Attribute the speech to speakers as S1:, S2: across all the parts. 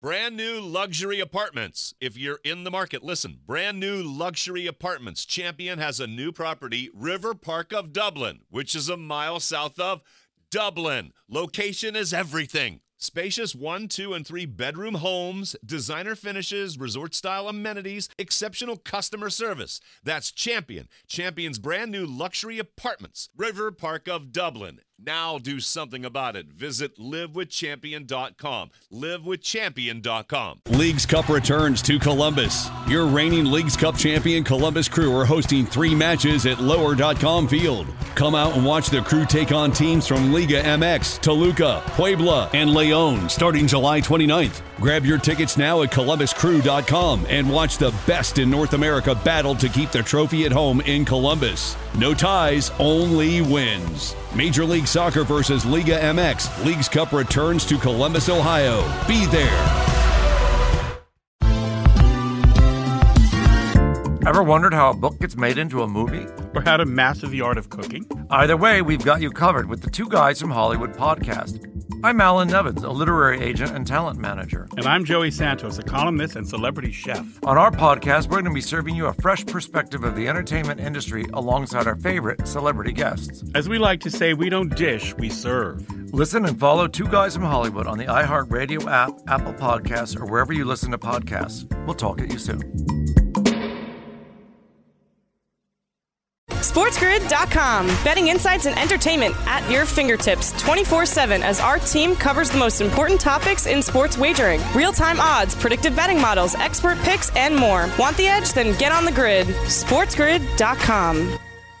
S1: Brand new luxury apartments. If you're in the market, listen. Brand new luxury apartments. Champion has a new property, River Park of Dublin, which is a mile south of Dublin. Location is everything. Spacious 1, 2, and 3 bedroom homes, designer finishes, resort-style amenities, exceptional customer service. That's Champion. Champion's brand new luxury apartments. River Park of Dublin. Now do something about it. Visit livewithchampion.com. Livewithchampion.com.
S2: Leagues Cup returns to Columbus. Your reigning Leagues Cup champion Columbus Crew are hosting 3 matches at Lower.com Field. Come out and watch the Crew take on teams from Liga MX, Toluca, Puebla, and León starting July 29th. Grab your tickets now at columbuscrew.com and watch the best in North America battle to keep the trophy at home in Columbus. No ties, only wins. Major League Soccer versus Liga MX. Leagues Cup returns to Columbus, Ohio. Be there.
S3: Ever wondered how a book gets made into a movie?
S4: Or how to master the art of cooking?
S3: Either way, we've got you covered with the Two Guys from Hollywood podcast. I'm Alan Nevins, a literary agent and talent manager.
S4: And I'm Joey Santos, a columnist and celebrity chef.
S3: On our podcast, we're going to be serving you a fresh perspective of the entertainment industry alongside our favorite celebrity guests.
S4: As we like to say, we don't dish, we serve.
S3: Listen and follow Two Guys from Hollywood on the iHeartRadio app, Apple Podcasts, or wherever you listen to podcasts. We'll talk at you soon.
S5: SportsGrid.com. Betting insights and entertainment at your fingertips 24/7 as our team covers the most important topics in sports wagering. Real-time odds, predictive betting models, expert picks, and more. Want the edge? Then get on the grid. SportsGrid.com.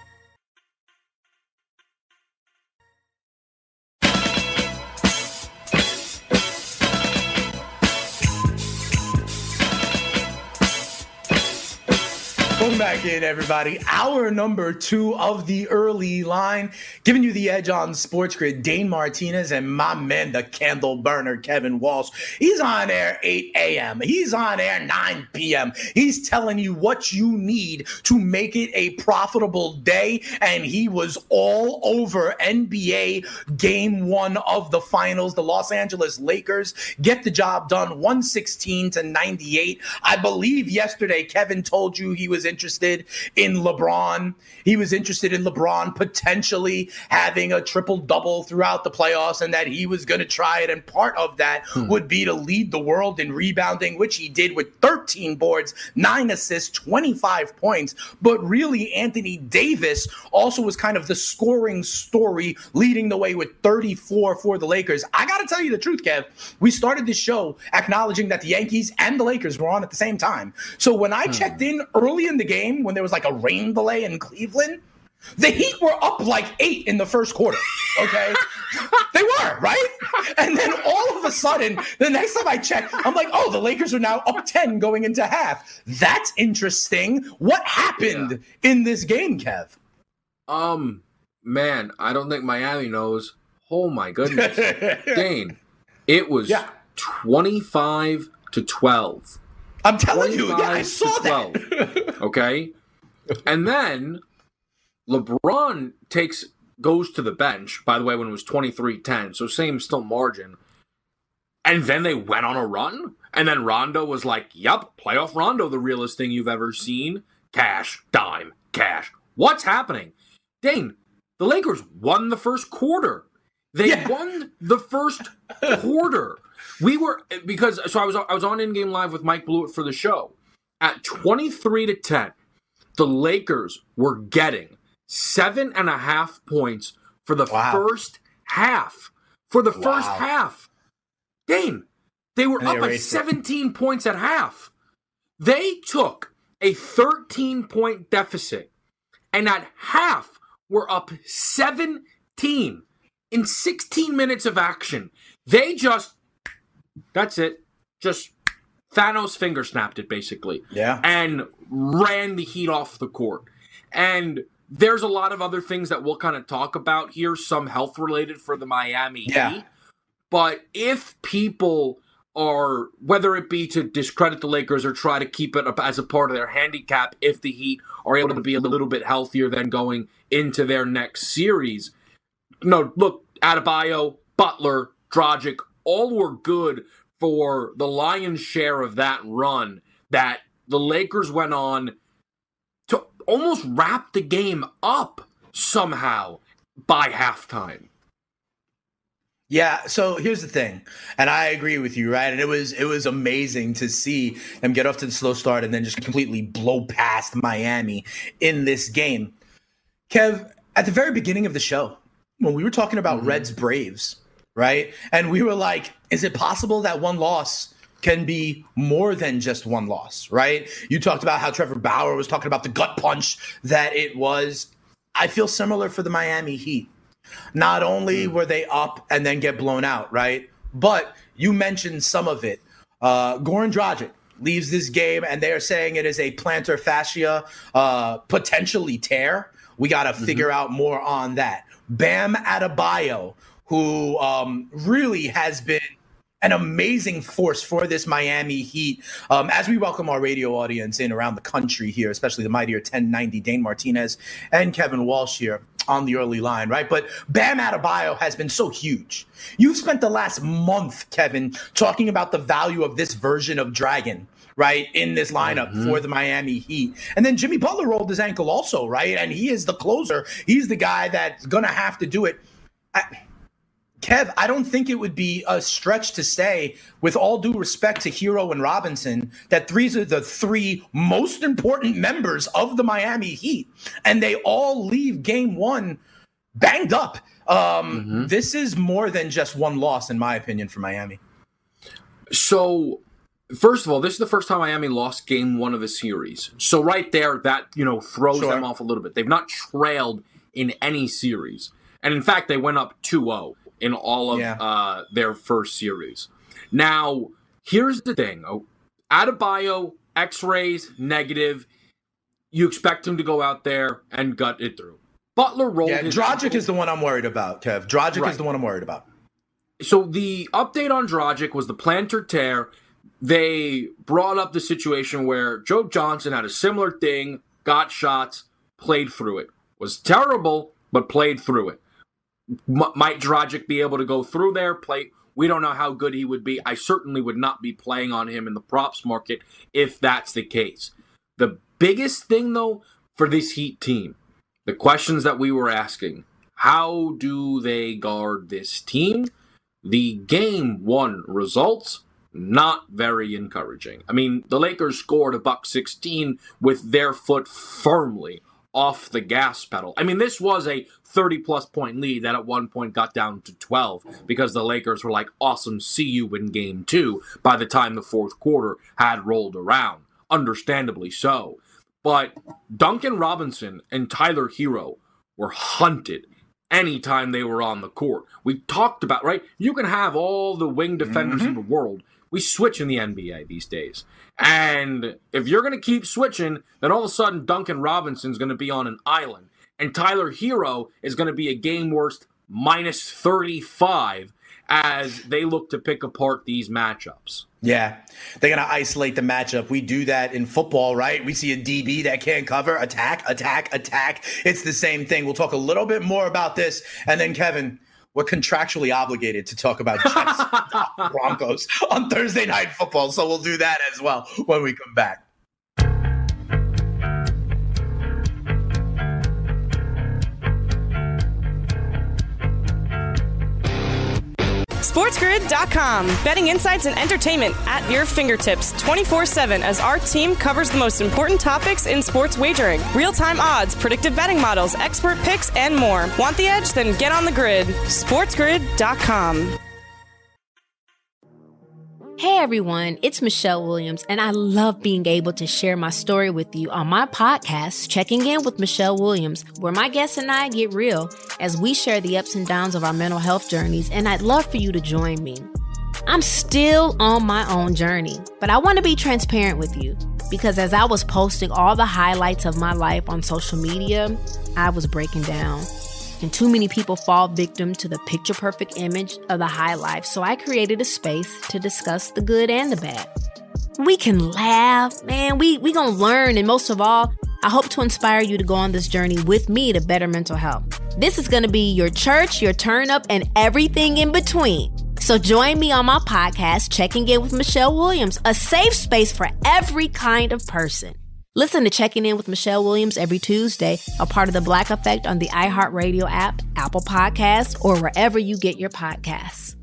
S6: Welcome back in, everybody. Hour number 2 of the early line, giving you the edge on Sports Grid. Dane Martinez and my man, the candle burner, Kevin Walsh. He's on air 8 a.m. He's on air 9 p.m. He's telling you what you need to make it a profitable day, and he was all over NBA Game 1 of the finals. The Los Angeles Lakers get the job done 116-98. I believe yesterday Kevin told you he was interested in LeBron. He was interested in LeBron potentially having a triple-double throughout the playoffs and that he was going to try it. And part of that would be to lead the world in rebounding, which he did with 13 boards, 9 assists, 25 points. But really, Anthony Davis also was kind of the scoring story, leading the way with 34 for the Lakers. I got to tell you the truth, Kev. We started this show acknowledging that the Yankees and the Lakers were on at the same time. So when I checked in early in the game, when there was like a rain delay in Cleveland, the Heat were up like 8 in the first quarter, okay? They were, right? And then all of a sudden, the next time I checked, I'm like, oh, the Lakers are now up 10 going into half. That's interesting. What happened in this game, Kev?
S7: Man, I don't think Miami knows. Oh, my goodness. Dane, it was 25-12.
S6: I'm telling you, yeah, I saw that.
S7: Okay? And then LeBron goes to the bench, by the way, when it was 23-10, so same still margin. And then they went on a run. And then Rondo was like, yep, playoff Rondo, the realest thing you've ever seen. Cash, dime, cash. What's happening? Dane, the Lakers won the first quarter. They won the first quarter. I was on In-Game Live with Mike Blewett for the show. At 23-10, the Lakers were getting 7.5 points for the first half. For the first half. Dane, they were up at 17 points at half. They took a 13-point deficit, and at half were up 17 in 16 minutes of action. That's it. Just Thanos finger snapped it, basically.
S6: Yeah.
S7: And ran the Heat off the court. And there's a lot of other things that we'll kind of talk about here, some health-related for the Miami Heat. But if people are, whether it be to discredit the Lakers or try to keep it up as a part of their handicap, if the Heat are able to be a little bit healthier than going into their next series, look, Adebayo, Butler, Dragic, all were good for the lion's share of that run that the Lakers went on to almost wrap the game up somehow by halftime.
S6: Yeah, so here's the thing, and I agree with you, right? And it was amazing to see them get off to the slow start and then just completely blow past Miami in this game. Kev, at the very beginning of the show, when we were talking about Reds Braves, right? And we were like, is it possible that one loss can be more than just one loss, right? You talked about how Trevor Bauer was talking about the gut punch that it was. I feel similar for the Miami Heat. Not only were they up and then get blown out, right? But you mentioned some of it. Goran Dragic leaves this game, and they are saying it is a plantar fascia, potentially tear. We got to figure out more on that. Bam Adebayo, who really has been an amazing force for this Miami Heat. As we welcome our radio audience in around the country here, especially the mightier 1090 Dane Martinez and Kevin Walsh here on the early line, right? But Bam Adebayo has been so huge. You've spent the last month, Kevin, talking about the value of this version of Dragon, right, in this lineup for the Miami Heat. And then Jimmy Butler rolled his ankle also, right? And he is the closer. He's the guy that's going to have to do it. Kev, I don't think it would be a stretch to say, with all due respect to Hero and Robinson, that these are the three most important members of the Miami Heat, and they all leave game one banged up. This is more than just one loss, in my opinion, for Miami.
S7: So, first of all, this is the first time Miami lost game one of the series. So right there, that, throws them off a little bit. They've not trailed in any series. And in fact, they went up 2-0. In all of their first series. Now, here's the thing. Adebayo, X-rays, negative. You expect him to go out there and gut it through. Butler rolled his
S6: Dragic
S7: ankle.
S6: is the one I'm worried about, Kev. Dragic is the one I'm worried about.
S7: So the update on Dragic was the plantar tear. They brought up the situation where Joe Johnson had a similar thing, got shots, played through it. Was terrible, but played through it. Might Dragic be able to go through there, play? We don't know how good he would be. I certainly would not be playing on him in the props market if that's the case. The biggest thing, though, for this Heat team, the questions that we were asking, how do they guard this team? The game one results, not very encouraging. I mean, the Lakers scored $116 with their foot firmly off the gas pedal. I mean, this was a 30-plus point lead that at one point got down to 12 because the Lakers were like, awesome, see you in game two by the time the fourth quarter had rolled around. Understandably so. But Duncan Robinson and Tyler Hero were hunted anytime they were on the court. We talked about, right? You can have all the wing defenders in the world. We switch in the NBA these days. And if you're going to keep switching, then all of a sudden Duncan Robinson's going to be on an island. And Tyler Hero is going to be a game worst minus 35 as they look to pick apart these matchups.
S6: Yeah, they're going to isolate the matchup. We do that in football, right? We see a DB that can't cover, attack. It's the same thing. We'll talk a little bit more about this. And then, Kevin, we're contractually obligated to talk about Jets Broncos on Thursday Night Football. So we'll do that as well when we come back.
S5: SportsGrid.com. Betting insights and entertainment at your fingertips 24/7 as our team covers the most important topics in sports wagering. Real-time odds, predictive betting models, expert picks, and more. Want the edge? Then get on the grid. SportsGrid.com.
S8: Hey everyone, it's Michelle Williams, and I love being able to share my story with you on my podcast, Checking In with Michelle Williams, where my guests and I get real as we share the ups and downs of our mental health journeys, and I'd love for you to join me. I'm still on my own journey, but I want to be transparent with you because as I was posting all the highlights of my life on social media, I was breaking down. And too many people fall victim to the picture-perfect image of the high life, so I created a space to discuss the good and the bad. We can laugh, man, we gonna learn, and most of all, I hope to inspire you to go on this journey with me to better mental health. This is gonna be your church, your turn up, and everything in between. So join me on my podcast, Checking In with Michelle Williams, a safe space for every kind of person. Listen to Checking In with Michelle Williams every Tuesday, a part of the Black Effect on the iHeartRadio app, Apple Podcasts, or wherever you get your podcasts.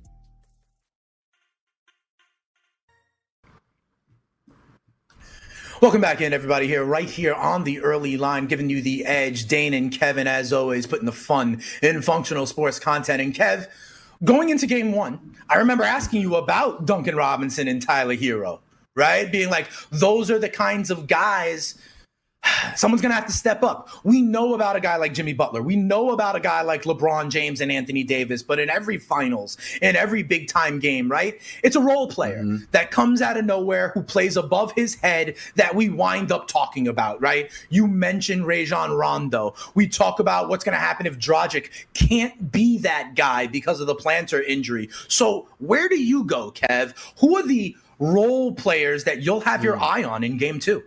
S6: Welcome back in, everybody, right here on the early line, giving you the edge. Dane and Kevin, as always, putting the fun in functional sports content. And Kev, going into game one, I remember asking you about Duncan Robinson and Tyler Hero, right? Being like, those are the kinds of guys someone's going to have to step up. We know about a guy like Jimmy Butler. We know about a guy like LeBron James and Anthony Davis. But in every finals, in every big-time game, right, it's a role player that comes out of nowhere, who plays above his head, that we wind up talking about, right? You mentioned Rajon Rondo. We talk about what's going to happen if Dragic can't be that guy because of the plantar injury. So where do you go, Kev? Who are the role players that you'll have your eye on in game two?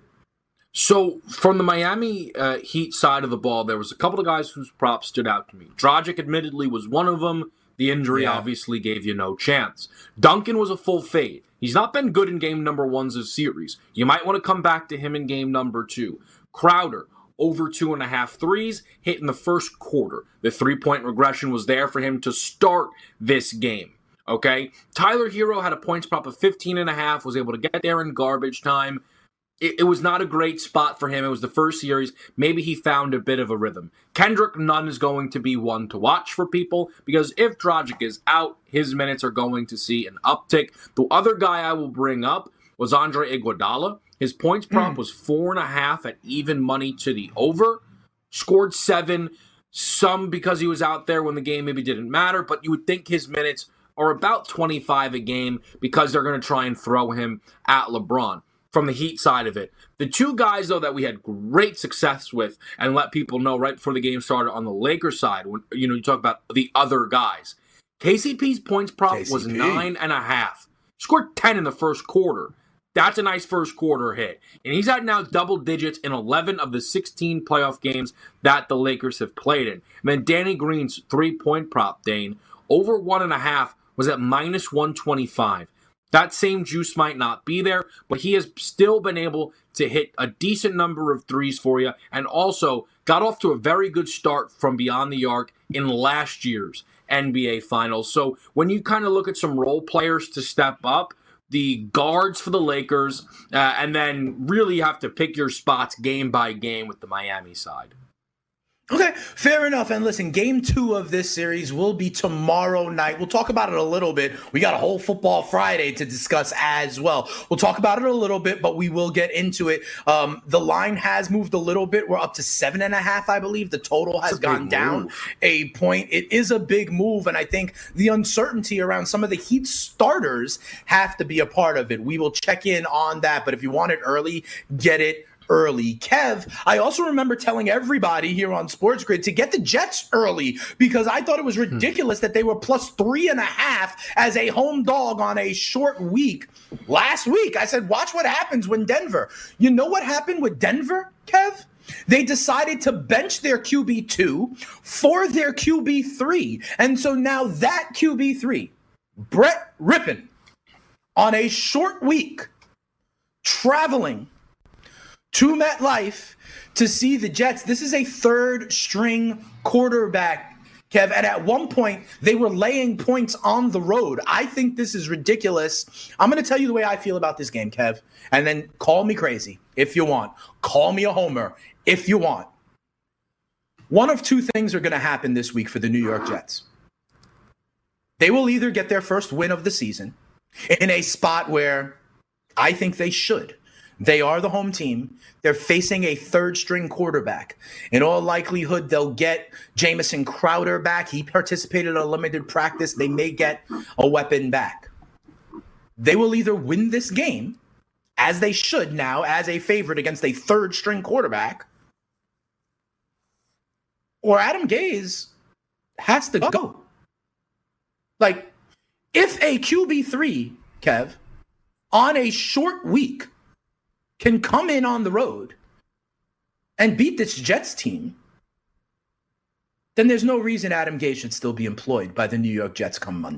S7: So from the Miami Heat side of the ball, there was a couple of guys whose props stood out to me. Dragic admittedly was one of them. The injury obviously gave you no chance. Duncan was a full fade. He's not been good in game number ones of series. You might want to come back to him in game number two. Crowder, over 2.5 threes, hit in the first quarter. The three-point regression was there for him to start this game. Okay? Tyler Hero had a points prop of 15.5, was able to get there in garbage time. It was not a great spot for him. It was the first series. Maybe he found a bit of a rhythm. Kendrick Nunn is going to be one to watch for people because if Dragic is out, his minutes are going to see an uptick. The other guy I will bring up was Andre Iguodala. His points prop was 4.5 at even money to the over. Scored 7, some because he was out there when the game maybe didn't matter, but you would think his minutes are about 25 a game because they're going to try and throw him at LeBron. From the Heat side of it. The two guys, though, that we had great success with and let people know right before the game started on the Lakers side, when you talk about the other guys. KCP's points prop was 9.5. Scored 10 in the first quarter. That's a nice first quarter hit. And he's at now double digits in 11 of the 16 playoff games that the Lakers have played in. And then Danny Green's 3-point prop, Dane, over 1.5 was at minus 125. That same juice might not be there, but he has still been able to hit a decent number of threes for you and also got off to a very good start from beyond the arc in last year's NBA Finals. So when you kind of look at some role players to step up, the guards for the Lakers, and then really have to pick your spots game by game with the Miami side.
S6: Okay, fair enough. And listen, game two of this series will be tomorrow night. We'll talk about it a little bit. We got a whole Football Friday to discuss as well. We'll talk about it a little bit, but we will get into it. The line has moved a little bit. We're up to 7.5, I believe. The total has gone down a point. It is a big move, and I think the uncertainty around some of the Heat starters have to be a part of it. We will check in on that, but if you want it early, get it early. Kev, I also remember telling everybody here on Sports Grid to get the Jets early because I thought it was ridiculous that they were plus 3.5 as a home dog on a short week. Last week, I said, watch what happens when Denver. You know what happened with Denver, Kev? They decided to bench their QB2 for their QB3. And so now that QB3, Brett Rippon, on a short week, traveling to MetLife to see the Jets. This is a third-string quarterback, Kev. And at one point, they were laying points on the road. I think this is ridiculous. I'm going to tell you the way I feel about this game, Kev. And then call me crazy if you want. Call me a homer if you want. One of two things are going to happen this week for the New York Jets. They will either get their first win of the season in a spot where I think they should. They are the home team. They're facing a third-string quarterback. In all likelihood, they'll get Jamison Crowder back. He participated in a limited practice. They may get a weapon back. They will either win this game, as they should now, as a favorite against a third-string quarterback, or Adam Gase has to go. Like, if a QB3, Kev, on a short week can come in on the road and beat this Jets team, then there's no reason Adam Gase should still be employed by the New York Jets come Monday.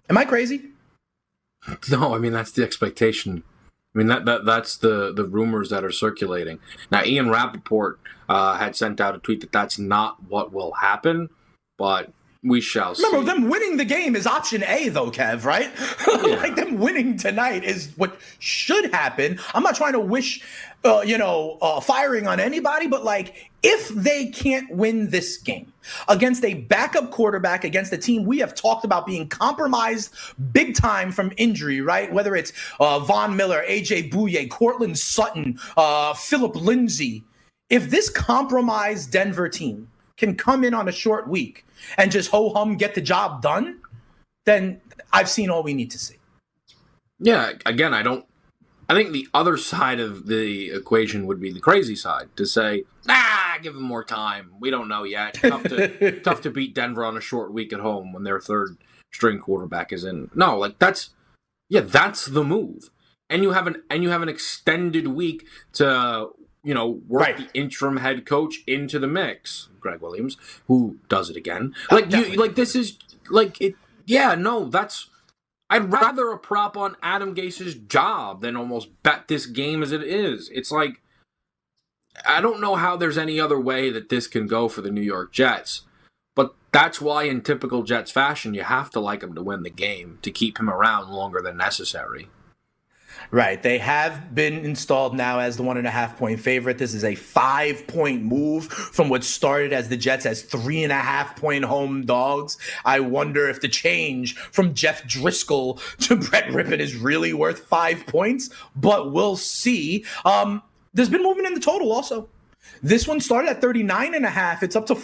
S6: Am I crazy?
S7: No, I mean, that's the expectation. I mean, that's the rumors that are circulating. Now, Ian Rappaport had sent out a tweet that that's not what will happen, but we shall see.
S6: Remember, them winning the game is option A, though, Kev, right?
S7: Yeah.
S6: Like, them winning tonight is what should happen. I'm not trying to wish, firing on anybody, but, like, if they can't win this game against a backup quarterback, against a team we have talked about being compromised big time from injury, right? Whether it's Von Miller, A.J. Bouye, Cortland Sutton, Philip Lindsay. If this compromised Denver team can come in on a short week and just ho-hum get the job done, then I've seen all we need to see.
S7: Yeah, again, I think the other side of the equation would be the crazy side, to say, give them more time. We don't know yet. Tough to beat Denver on a short week at home when their third string quarterback is in. No, like that's the move. And you have an extended week to work
S6: right.
S7: The interim head coach into the mix, Greg Williams, who does it again. This is like it. Yeah, no, that's. I'd rather a prop on Adam Gase's job than almost bet this game as it is. It's like, I don't know how there's any other way that this can go for the New York Jets. But that's why, in typical Jets fashion, you have to like him to win the game to keep him around longer than necessary.
S6: Right. They have been installed now as the 1.5-point favorite. This is a 5-point move from what started as the Jets as 3.5-point home dogs. I wonder if the change from Jeff Driscoll to Brett Rippon is really worth 5 points, but we'll see. There's been movement in the total also. This one started at 39.5. It's up to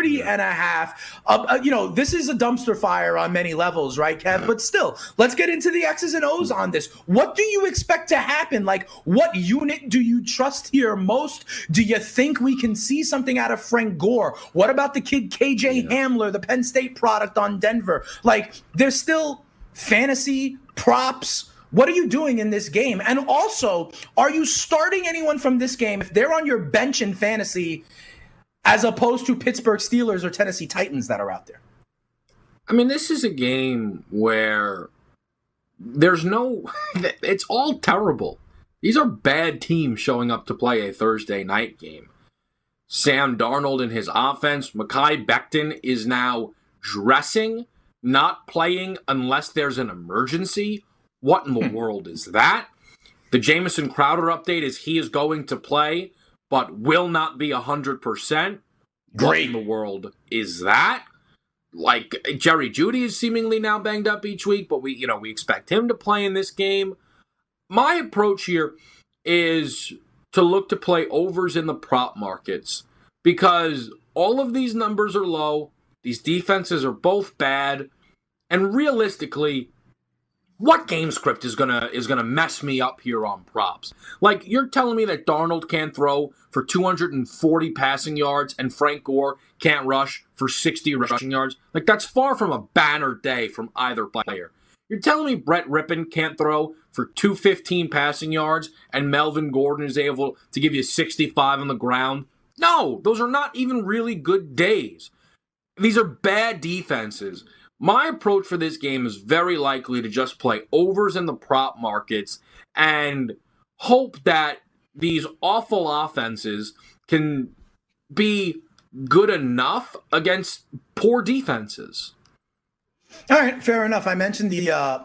S6: 40.5. This is a dumpster fire on many levels, right, Kev? But still, let's get into the X's and O's on this. What do you expect to happen? Like, what unit do you trust here most? Do you think we can see something out of Frank Gore? What about the kid KJ Hamler, the Penn State product on Denver? Like, there's still fantasy, props. What are you doing in this game? And also, are you starting anyone from this game if they're on your bench in fantasy as opposed to Pittsburgh Steelers or Tennessee Titans that are out there?
S7: I mean, this is a game where there's it's all terrible. These are bad teams showing up to play a Thursday night game. Sam Darnold and his offense, Mekhi Becton is now dressing, not playing unless there's an emergency. What in the world is that? The Jamison Crowder update is he is going to play, but will not be 100%. What in the world is that? Like, Jerry Jeudy is seemingly now banged up each week, but we expect him to play in this game. My approach here is to look to play overs in the prop markets because all of these numbers are low. These defenses are both bad. And realistically, what game script is gonna mess me up here on props? Like, you're telling me that Darnold can't throw for 240 passing yards and Frank Gore can't rush for 60 rushing yards? Like, that's far from a banner day from either player. You're telling me Brett Rippon can't throw for 215 passing yards and Melvin Gordon is able to give you 65 on the ground? No, those are not even really good days. These are bad defenses. My approach for this game is very likely to just play overs in the prop markets and hope that these awful offenses can be good enough against poor defenses.
S6: All right, fair enough. I mentioned the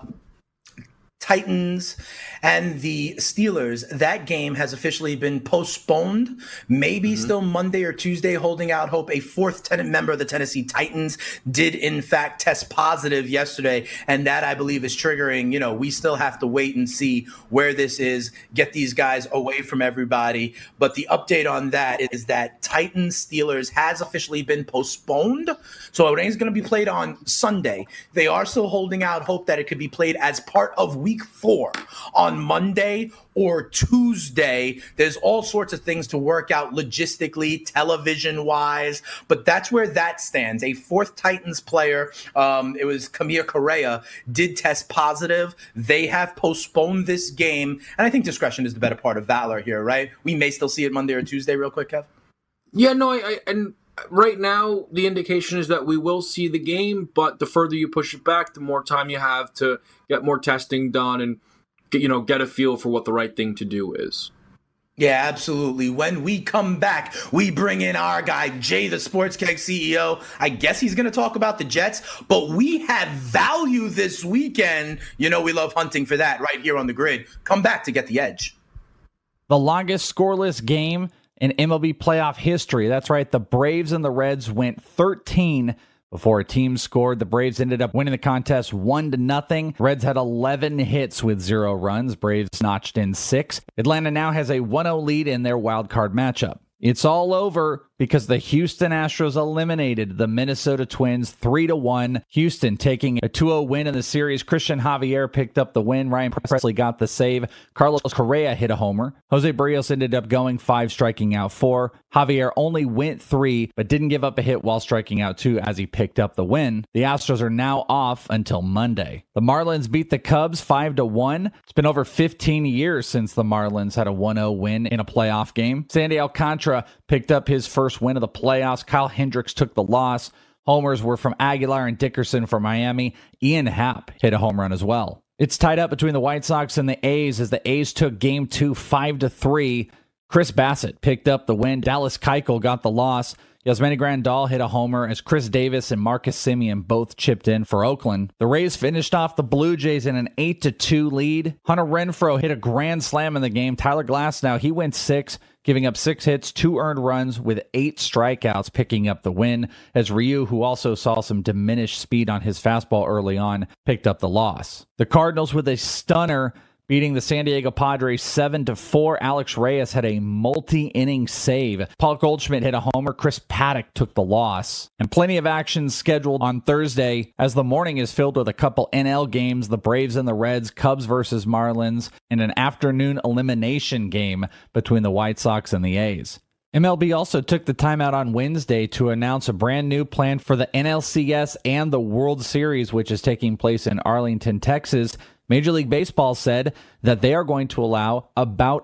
S6: Titans and the Steelers. That game has officially been postponed, maybe still Monday or Tuesday, holding out hope. A fourth tenant member of the Tennessee Titans did in fact test positive yesterday, and that I believe is triggering, we still have to wait and see where this is, get these guys away from everybody. But the update on that is that Titans Steelers has officially been postponed, so it ain't going to be played on Sunday. They are still holding out hope that it could be played as part of Week 4 on Monday or Tuesday. There's all sorts of things to work out logistically, television-wise, but that's where that stands. A fourth Titans player, it was Kamir Correa, did test positive. They have postponed this game, and I think discretion is the better part of valor here, right? We may still see it Monday or Tuesday real quick, Kev.
S7: Yeah, no, and right now, the indication is that we will see the game, but the further you push it back, the more time you have to get more testing done and get a feel for what the right thing to do is.
S6: Yeah, absolutely. When we come back, we bring in our guy, Jay, the Sports Keg CEO. I guess he's going to talk about the Jets, but we have value this weekend. We love hunting for that right here on the grid. Come back to get the edge.
S9: The longest scoreless game in MLB playoff history. That's right. The Braves and the Reds went 13 before a team scored. The Braves ended up winning the contest 1-0. Reds had 11 hits with 0 runs. Braves notched in 6. Atlanta now has a 1-0 lead in their wild card matchup. It's all over because the Houston Astros eliminated the Minnesota Twins 3-1. Houston taking a 2-0 win in the series. Christian Javier picked up the win. Ryan Presley got the save. Carlos Correa hit a homer. Jose Barrios ended up going 5, striking out 4. Javier only went 3, but didn't give up a hit while striking out 2 as he picked up the win. The Astros are now off until Monday. The Marlins beat the Cubs 5-1. It's been over 15 years since the Marlins had a 1-0 win in a playoff game. Sandy Alcantara picked up his first win of the playoffs. Kyle Hendricks took the loss. Homers were from Aguilar and Dickerson from Miami. Ian Happ hit a home run as well. It's tied up between the White Sox and the A's as the A's took Game 2 5-3. Chris Bassett picked up the win. Dallas Keuchel got the loss. Yasmani Grandal hit a homer as Chris Davis and Marcus Semien both chipped in for Oakland. The Rays finished off the Blue Jays in an 8-2 lead. Hunter Renfroe hit a grand slam in the game. Tyler Glasnow, he went 6, giving up 6 hits, 2 earned runs with 8 strikeouts, picking up the win, as Ryu, who also saw some diminished speed on his fastball early on, picked up the loss. The Cardinals with a stunner beating the San Diego Padres 7-4. Alex Reyes had a multi-inning save. Paul Goldschmidt hit a homer. Chris Paddock took the loss. And plenty of action scheduled on Thursday as the morning is filled with a couple NL games, the Braves and the Reds, Cubs versus Marlins, and an afternoon elimination game between the White Sox and the A's. MLB also took the time out on Wednesday to announce a brand new plan for the NLCS and the World Series, which is taking place in Arlington, Texas. Major League Baseball said that they are going to allow about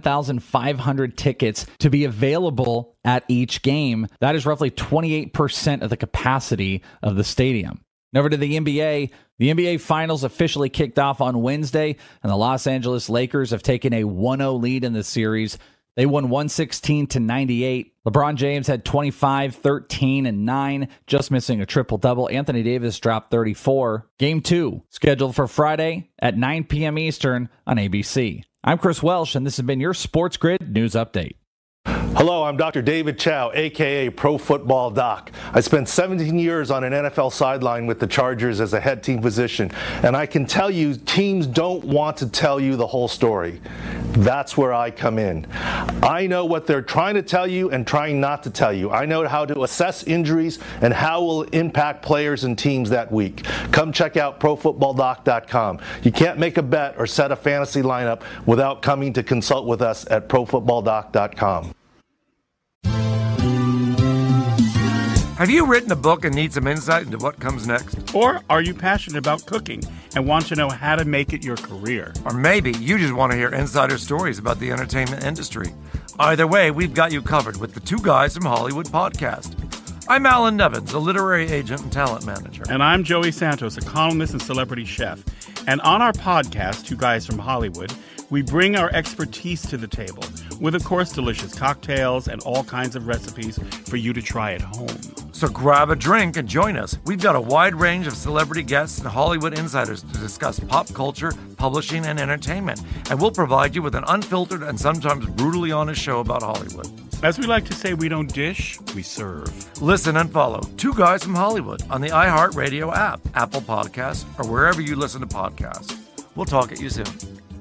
S9: 11,500 tickets to be available at each game. That is roughly 28% of the capacity of the stadium. Over to the NBA. The NBA Finals officially kicked off on Wednesday, and the Los Angeles Lakers have taken a 1-0 lead in the series. They won 116-98. LeBron James had 25, 13, and 9, just missing a triple-double. Anthony Davis dropped 34. Game 2, scheduled for Friday at 9 p.m. Eastern on ABC. I'm Chris Welsh, and this has been your Sports Grid News Update.
S10: Hello, I'm Dr. David Chow, a.k.a. Pro Football Doc. I spent 17 years on an NFL sideline with the Chargers as a head team physician, and I can tell you teams don't want to tell you the whole story. That's where I come in. I know what they're trying to tell you and trying not to tell you. I know how to assess injuries and how it will impact players and teams that week. Come check out ProFootballDoc.com. You can't make a bet or set a fantasy lineup without coming to consult with us at ProFootballDoc.com.
S3: Have you written a book and need some insight into what comes next?
S4: Or are you passionate about cooking and want to know how to make it your career?
S3: Or maybe you just want to hear insider stories about the entertainment industry. Either way, we've got you covered with the Two Guys from Hollywood podcast. I'm Alan Nevins, a literary agent and talent manager.
S4: And I'm Joey Santos, a columnist and celebrity chef. And on our podcast, Two Guys from Hollywood, we bring our expertise to the table with, of course, delicious cocktails and all kinds of recipes for you to try at home.
S3: So grab a drink and join us. We've got a wide range of celebrity guests and Hollywood insiders to discuss pop culture, publishing, and entertainment. And we'll provide you with an unfiltered and sometimes brutally honest show about Hollywood.
S4: As we like to say, we don't dish, we serve.
S3: Listen and follow Two Guys from Hollywood on the iHeartRadio app, Apple Podcasts, or wherever you listen to podcasts. We'll talk at you soon.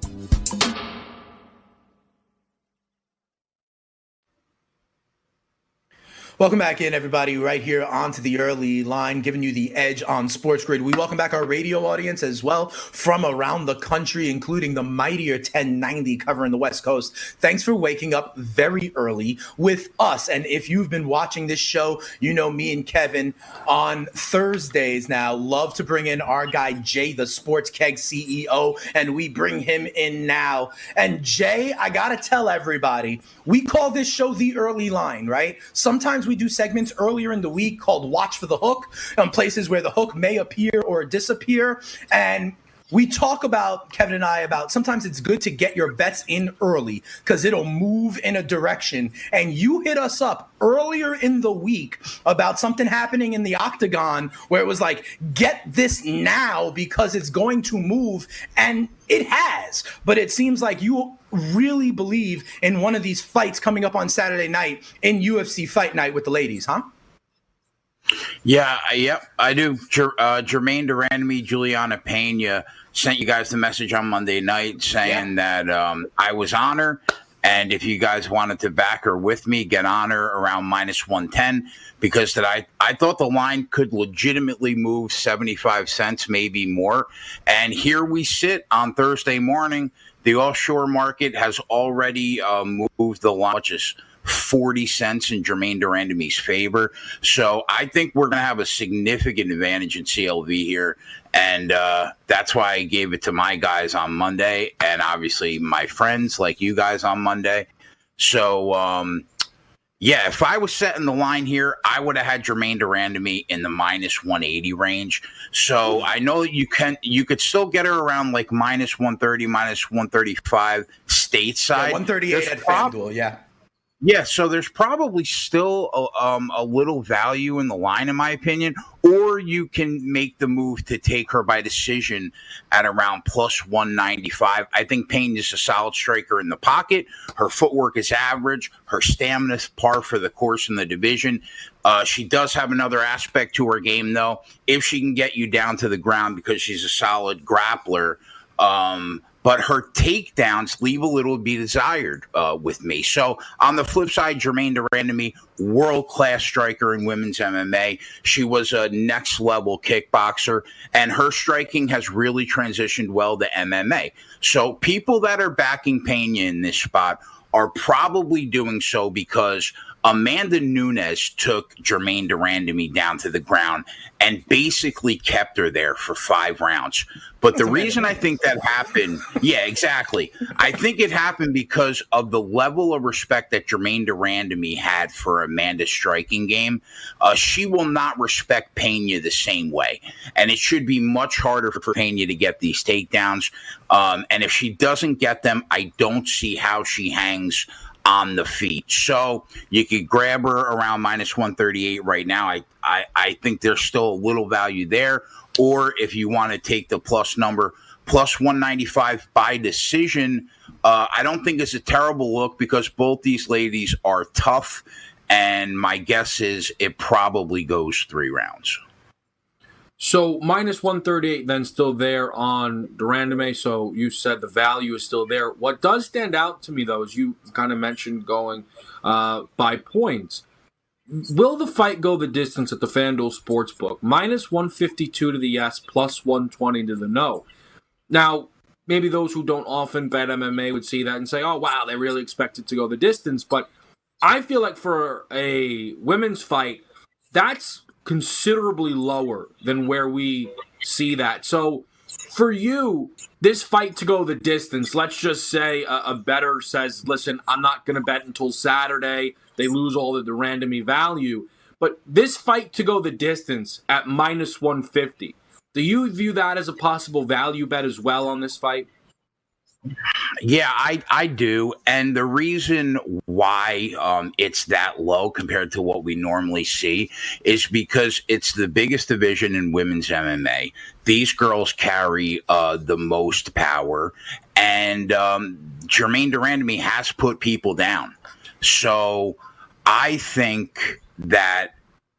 S6: Welcome back in, everybody, right here onto the early line, giving you the edge on Sports Grid. We welcome back our radio audience as well from around the country, including the mightier 1090 covering the West Coast. Thanks for waking up very early with us. And if you've been watching this show, you know me and Kevin on Thursdays now love to bring in our guy, Jay, the Sports Keg CEO, and we bring him in now. And Jay, I got to tell everybody, we call this show the early line, right? Sometimes we we do segments earlier in the week called Watch for the Hook, places where the hook may appear or disappear. And we talk about, Kevin and I, about sometimes it's good to get your bets in early because it'll move in a direction. And you hit us up earlier in the week about something happening in the octagon where it was like, get this now because it's going to move. And it has. But it seems like you really believe in one of these fights coming up on Saturday night in UFC Fight Night with the ladies, huh?
S11: Yeah, yep, I do. Jermaine Durandamy, Juliana Pena sent you guys the message on Monday night saying that I was on her, and if you guys wanted to back her with me, get on her around -110, because that I thought the line could legitimately move 75 cents, maybe more. And here we sit on Thursday morning. The offshore market has already moved the line, which is 40 cents in Jermaine Durandamy's favor. So I think we're going to have a significant advantage in CLV here. And that's why I gave it to my guys on Monday, and obviously my friends like you guys on Monday. So, yeah, if I was setting the line here, I would have had Jermaine Durandamy in the -180 range. So I know that you could still get her around like -130, -135 stateside.
S6: Yeah, 138 at FanDuel, yeah.
S11: Yeah, so there's probably still a little value in the line, in my opinion, or you can make the move to take her by decision at around +195. I think Payne is a solid striker in the pocket. Her footwork is average. Her stamina is par for the course in the division. She does have another aspect to her game, though. If she can get you down to the ground because she's a solid grappler, but her takedowns leave a little to be desired with me. So on the flip side, Jermaine Durandamy, world-class striker in women's MMA. She was a next-level kickboxer, and her striking has really transitioned well to MMA. So people that are backing Pena in this spot are probably doing so because Amanda Nunes took Jermaine Durandamy down to the ground and basically kept her there for 5 rounds. But the reason I think that happened, yeah, exactly. I think it happened because of the level of respect that Jermaine Durandamy had for Amanda's striking game. She will not respect Pena the same way. And it should be much harder for Pena to get these takedowns. And if she doesn't get them, I don't see how she hangs on the feet. So you could grab her around -138 right now. I think there's still a little value there. Or if you want to take the plus number, +195 by decision, I don't think it's a terrible look because both these ladies are tough. And my guess is it probably goes 3 rounds.
S7: So -138 then still there on Durandamy. So you said the value is still there. What does stand out to me, though, is you kind of mentioned going by points. Will the fight go the distance at the FanDuel Sportsbook? -152 to the yes, +120 to the no. Now, maybe those who don't often bet MMA would see that and say, oh, wow, they really expect it to go the distance. But I feel like for a women's fight, that's considerably lower than where we see that. So for you, this fight to go the distance, let's just say a bettor says, listen, I'm not going to bet until Saturday. They lose all the Durandamy value. But this fight to go the distance at -150, do you view that as a possible value bet as well on this fight?
S11: Yeah, I do. And the reason why it's that low compared to what we normally see is because it's the biggest division in women's MMA. These girls carry the most power. And Jermaine Durandamy has put people down. So I think that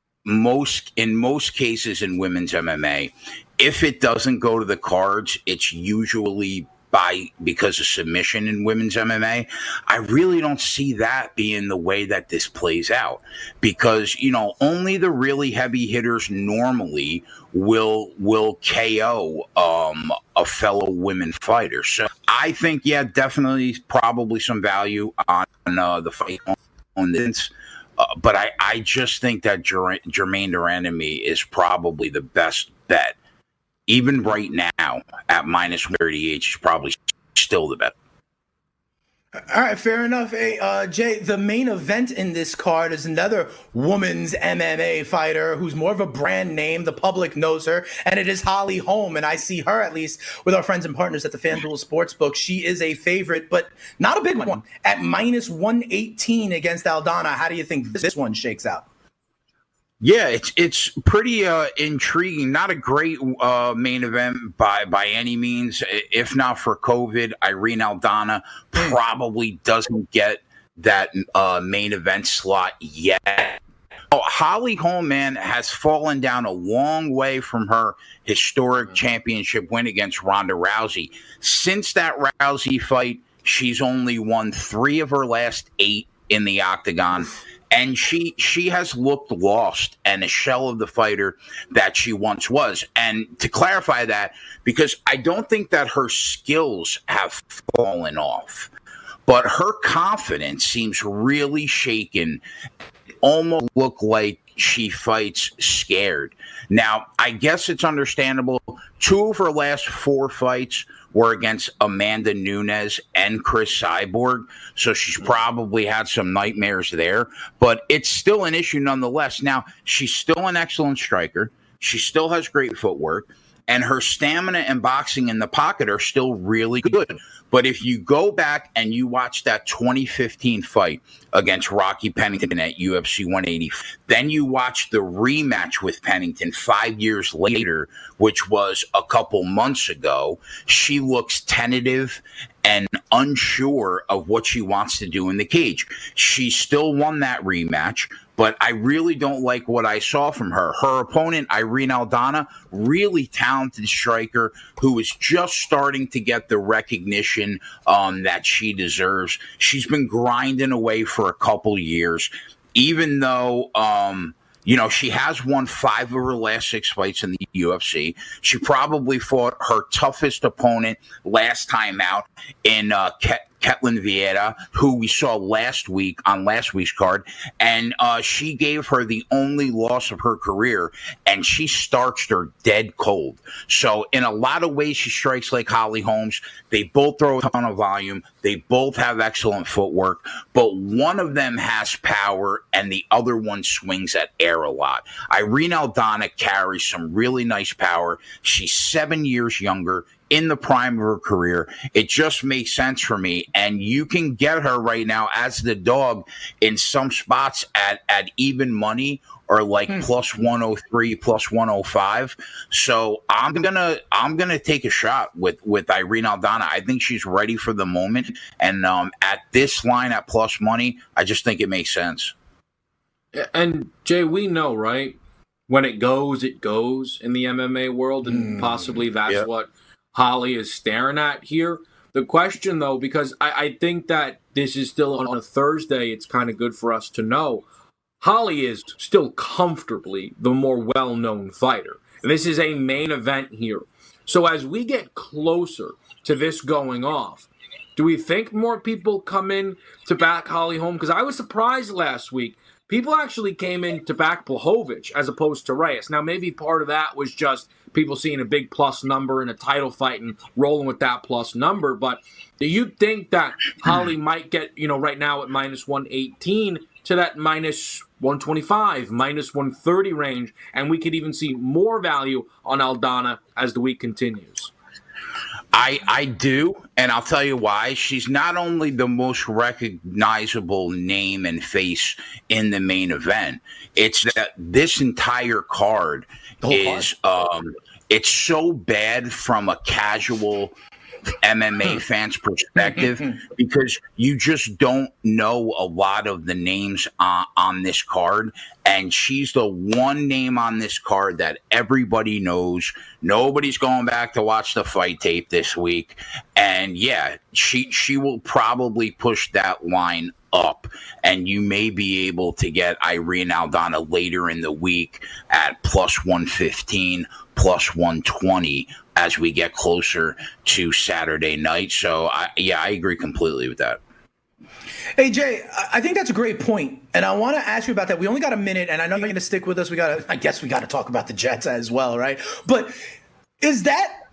S11: in most cases in women's MMA, if it doesn't go to the cards, it's usually because of submission in women's MMA. I really don't see that being the way that this plays out because, only the really heavy hitters normally will KO a fellow women fighter. So I think, yeah, definitely probably some value on the fight on this. But I just think that Jermaine Durandamy is probably the best bet. Even right now, at -138, she's probably still the bet.
S6: All right, fair enough. Hey, Jay, the main event in this card is another woman's MMA fighter who's more of a brand name. The public knows her, and it is Holly Holm. And I see her, at least with our friends and partners at the FanDuel Sportsbook. She is a favorite, but not a big one, at minus 118 against Aldana. How do you think this one shakes out?
S11: Yeah, it's pretty intriguing. Not a great main event by any means. If not for COVID, Irene Aldana probably doesn't get that main event slot yet. Holly Holm, man, has fallen down a long way from her historic championship win against Ronda Rousey. Since that Rousey fight, she's only won 3 of her last 8 in the octagon. And she has looked lost and a shell of the fighter that she once was. And to clarify that, because I don't think that her skills have fallen off, but her confidence seems really shaken. It almost look like she fights scared. Now, I guess it's understandable. 2 of her last 4 fights were against Amanda Nunes and Chris Cyborg, so she's probably had some nightmares there, but it's still an issue nonetheless. Now, she's still an excellent striker. She still has great footwork, and her stamina and boxing in the pocket are still really good. But if you go back and you watch that 2015 fight against Rocky Pennington at UFC 180, then you watch the rematch with Pennington 5 years later, which was a couple months ago, she looks tentative and unsure of what she wants to do in the cage. She still won that rematch, but I really don't like what I saw from her. Her opponent, Irene Aldana, really talented striker who is just starting to get the recognition that she deserves. She's been grinding away for a couple years, even though she has won 5 of her last 6 fights in the UFC. She probably fought her toughest opponent last time out in Ketlin Vieira, who we saw last week on last week's card, and she gave her the only loss of her career, and she starched her dead cold. So in a lot of ways, she strikes like Holly Holmes. They both throw a ton of volume. They both have excellent footwork, but one of them has power, and the other one swings at air a lot. Irene Aldana carries some really nice power. She's 7 years younger, in the prime of her career. It just makes sense for me. And you can get her right now as the dog in some spots at even money or like plus 103, plus 105. So I'm gonna take a shot with Irene Aldana. I think she's ready for the moment. And at this line at plus money, I just think it makes sense.
S7: And Jay, we know, right? When it goes in the MMA world, and possibly that's what Holly is staring at here. The question, though, because I think that this is still on a Thursday, it's kind of good for us to know. Holly is still comfortably the more well-known fighter. This is a main event here. So as we get closer to this going off, do we think more people come in to back Holly Holm? Because I was surprised last week. People actually came in to back Blachowicz as opposed to Reyes. Now, maybe part of that was just people seeing a big plus number in a title fight and rolling with that plus number. But do you think that Holly might get, right now at minus 118 to that minus 125, minus 130 range, and we could even see more value on Aldana as the week continues?
S11: I do, and I'll tell you why. She's not only the most recognizable name and face in the main event, it's that this entire card is it's so bad from a casual MMA fans' perspective because you just don't know a lot of the names on this card, and she's the one name on this card that everybody knows. Nobody's going back to watch the fight tape this week, and yeah, she will probably push that line up, and you may be able to get Irene Aldana later in the week at plus 115, plus 120 as we get closer to Saturday night. So, I agree completely with that.
S6: Hey, Jay, I think that's a great point, and I want to ask you about that. We only got a minute, and I know you're going to stick with us. I guess we got to talk about the Jets as well, right? But is that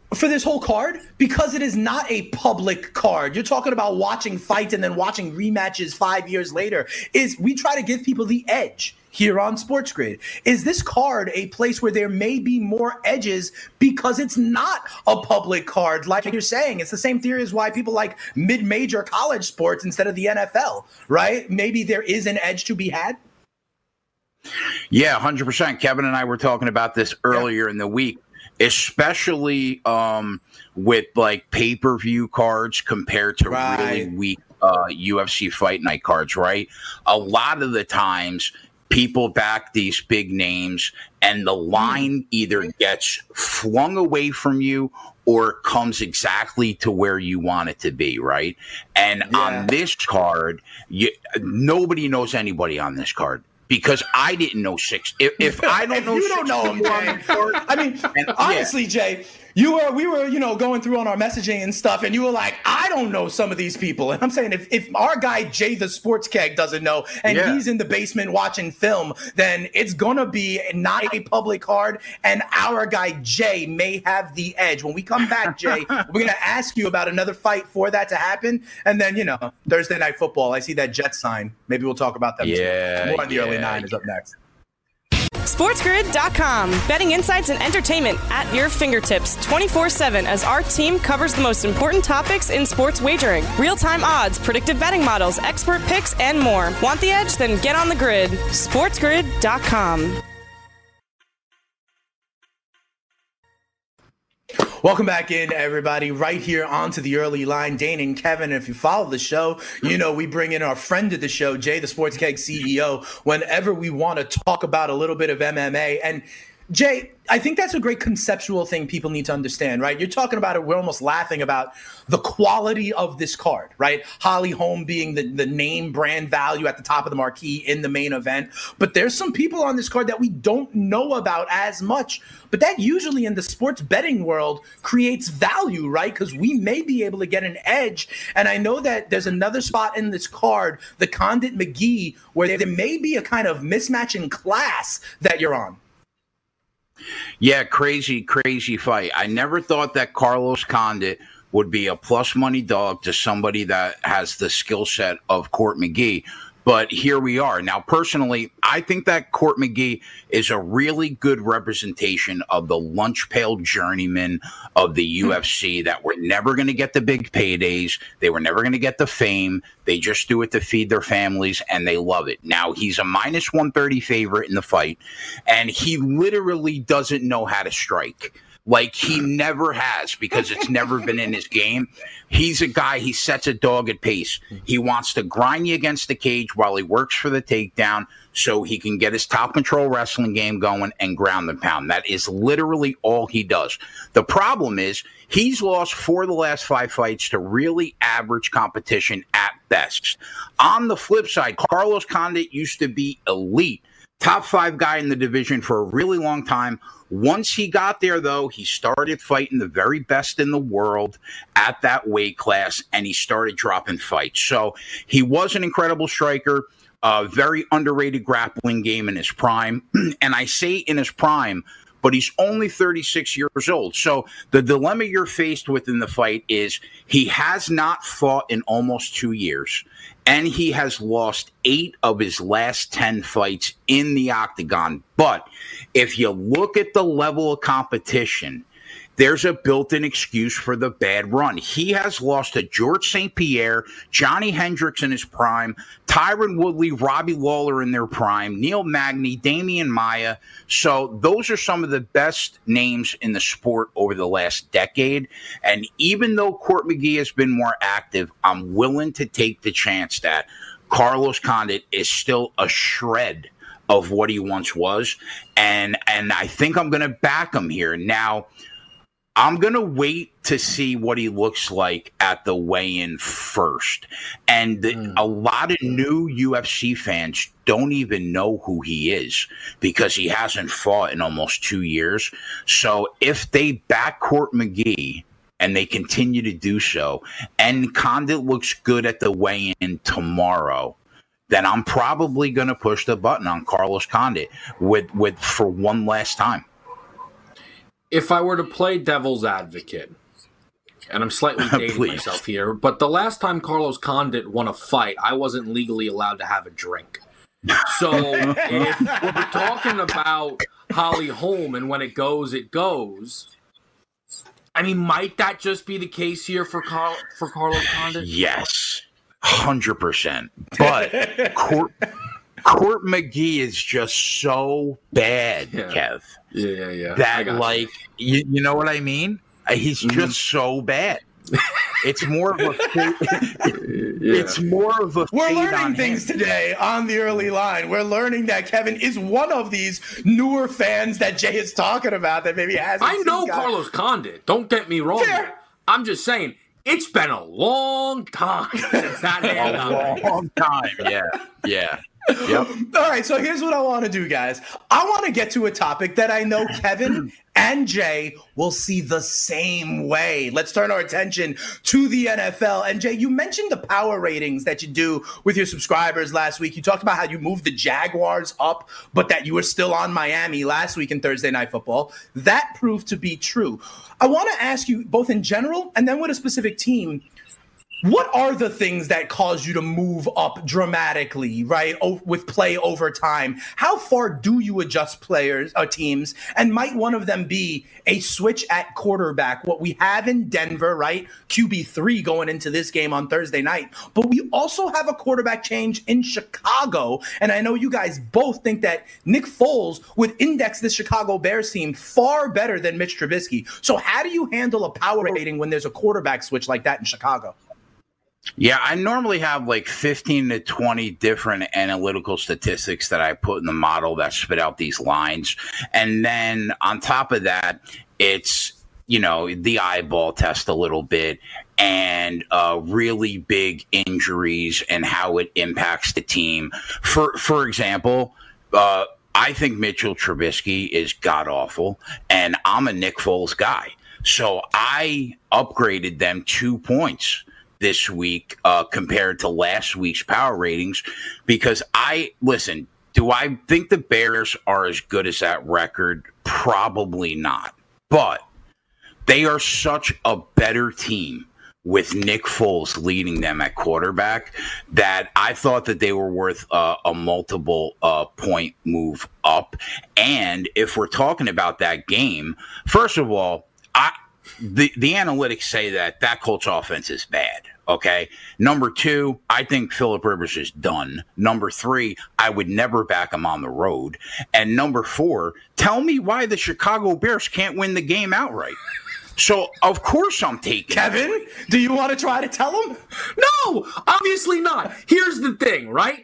S6: for this whole card, because it is not a public card. You're talking about watching fights and then watching rematches 5 years later. We try to give people the edge here on Sports Grid. Is this card a place where there may be more edges because it's not a public card? Like you're saying, it's the same theory as why people like mid-major college sports instead of the NFL, right? Maybe there is an edge to be had.
S11: Yeah, 100%. Kevin and I were talking about this earlier in the week. Especially with like pay-per-view cards compared to really weak UFC fight night cards, right? A lot of the times people back these big names and the line either gets flung away from you or comes exactly to where you want it to be, right? And on this card, nobody knows anybody on this card. Because I didn't know six. If I don't know,
S6: you don't know him, Jay. I mean, honestly, Jay, we were, going through on our messaging and stuff, and you were like, I don't know some of these people. And I'm saying, if our guy Jay the Sports Keg doesn't know, and he's in the basement watching film, then it's gonna be not a public card, and our guy Jay may have the edge. When we come back, Jay, we're gonna ask you about another fight for that to happen, and then Thursday Night Football. I see that Jets sign. Maybe we'll talk about them. More on the early nine is up next.
S5: SportsGrid.com. Betting insights and entertainment at your fingertips 24/7 as our team covers the most important topics in sports wagering. Real-time odds, predictive betting models, expert picks, and more. Want the edge? Then get on the grid. SportsGrid.com.
S6: Welcome back in, everybody, right here onto the early line. Dane and Kevin, if you follow the show, we bring in our friend of the show, Jay, the Sports Keg CEO, whenever we want to talk about a little bit of MMA. And Jay, I think that's a great conceptual thing people need to understand, right? You're talking about it. We're almost laughing about the quality of this card, right? Holly Holm being the name brand value at the top of the marquee in the main event. But there's some people on this card that we don't know about as much. But that usually in the sports betting world creates value, right? Because we may be able to get an edge. And I know that there's another spot in this card, the Condit McGee, where there may be a kind of mismatch in class that you're on.
S11: Yeah, crazy fight. I never thought that Carlos Condit would be a plus money dog to somebody that has the skill set of Court McGee. But here we are. Now, personally, I think that Court McGee is a really good representation of the lunch pail journeyman of the UFC that were never going to get the big paydays. They were never going to get the fame. They just do it to feed their families, and they love it. Now, he's a minus 130 favorite in the fight, and he literally doesn't know how to strike. Like he never has, because it's never been in his game. He's a guy, he sets a dog at pace. He wants to grind you against the cage while he works for the takedown so he can get his top control wrestling game going and ground and pound. That is literally all he does. The problem is he's lost 4 of the last 5 fights to really average competition at best. On the flip side, Carlos Condit used to be elite. Top 5 guy in the division for a really long time. Once he got there, though, he started fighting the very best in the world at that weight class, and he started dropping fights. So he was an incredible striker, very underrated grappling game in his prime. And I say in his prime, but he's only 36 years old. So the dilemma you're faced with in the fight is he has not fought in almost 2 years. And he has lost 8 of his last 10 fights in the octagon. But if you look at the level of competition, there's a built-in excuse for the bad run. He has lost to George St. Pierre, Johnny Hendricks in his prime, Tyron Woodley, Robbie Lawler in their prime, Neil Magny, Damian Maia. So those are some of the best names in the sport over the last decade. And even though Court McGee has been more active, I'm willing to take the chance that Carlos Condit is still a shred of what he once was. And I think I'm going to back him here. Now, I'm going to wait to see what he looks like at the weigh-in first. And a lot of new UFC fans don't even know who he is because he hasn't fought in almost 2 years. So if they back Court McGee and they continue to do so, and Condit looks good at the weigh-in tomorrow, then I'm probably going to push the button on Carlos Condit with for one last time.
S7: if I were to play devil's advocate, and I'm slightly dating myself here, but the last time Carlos Condit won a fight, I wasn't legally allowed to have a drink. So if we're talking about Holly Holm and when it goes, I mean, might that just be the case here for Carlos Condit?
S11: Yes, 100%. But Court McGee is just so bad, Kev.
S7: Yeah.
S11: That, like, you know what I mean? He's just so bad. It's more of a it's more of a
S6: We're learning things today on the early line. We're learning that Kevin is one of these newer fans that Jay is talking about that maybe hasn't
S7: I know Carlos Condit. Don't get me wrong. I'm just saying it's been a long time since that happened.
S11: A long time. Yeah. Yep.
S6: All right, so here's what I want to do, guys. I want to get to a topic that I know Kevin and Jay will see the same way. Let's turn our attention to the NFL. And Jay, you mentioned the power ratings that you do with your subscribers last week. You talked about how you moved the Jaguars up, but that you were still on Miami last week in Thursday Night Football. That proved to be true. I want to ask you, both in general and then with a specific team, what are the things that cause you to move up dramatically, right, with play over time? How far do you adjust players or teams? And might one of them be a switch at quarterback, what we have in Denver, right, QB3 going into this game on Thursday night. But we also have a quarterback change in Chicago. And I know you guys both think that Nick Foles would index this Chicago Bears team far better than Mitch Trubisky. So how do you handle a power rating when there's a quarterback switch like that in Chicago?
S11: Yeah, I normally have like 15 to 20 different analytical statistics that I put in the model that spit out these lines. And then on top of that, it's, the eyeball test a little bit and really big injuries and how it impacts the team. For example, I think Mitchell Trubisky is god-awful, and I'm a Nick Foles guy. So I upgraded them 2 points this week compared to last week's power ratings because do I think the Bears are as good as that record? Probably not. But they are such a better team with Nick Foles leading them at quarterback that I thought that they were worth a multiple point move up. And if we're talking about that game, first of all, the analytics say that Colts offense is bad. Okay. Number 2, I think Phillip Rivers is done. Number 3, I would never back him on the road. And number 4, tell me why the Chicago Bears can't win the game outright. So of course I'm taking
S6: Kevin. Do you want to try to tell him?
S7: No, obviously not. Here's the thing, right?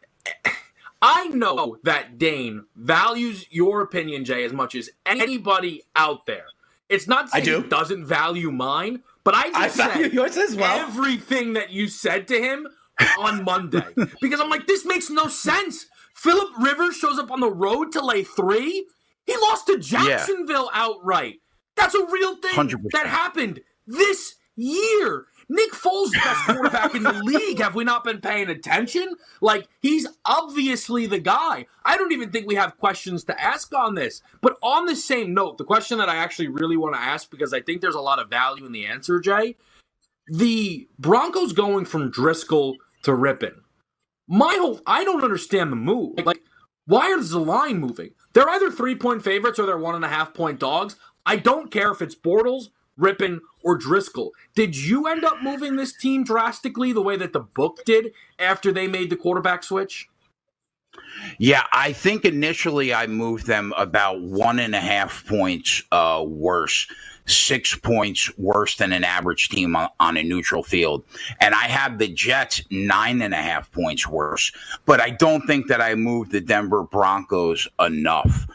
S7: I know that Dane values your opinion, Jay, as much as anybody out there. It's not saying he doesn't value mine, but I
S6: value yours as well.
S7: Everything that you said to him on Monday. Because I'm like, this makes no sense. Phillip Rivers shows up on the road to lay 3. He lost to Jacksonville outright. That's a real thing
S11: 100%.
S7: that happened this year. Nick Foles, the best quarterback in the league. Have we not been paying attention? Like, he's obviously the guy. I don't even think we have questions to ask on this. But on the same note, the question that I actually really want to ask, because I think there's a lot of value in the answer, Jay, the Broncos going from Driscoll to Rippon. I don't understand the move. Like, why is the line moving? They're either 3-point favorites or they're 1.5-point dogs. I don't care if it's Bortles, Rippon, or Driscoll. Did you end up moving this team drastically the way that the book did after they made the quarterback switch?
S11: Yeah, I think initially I moved them about 1.5 points worse, 6 points worse than an average team on a neutral field. And I have the Jets 9.5 points worse. But I don't think that I moved the Denver Broncos enough.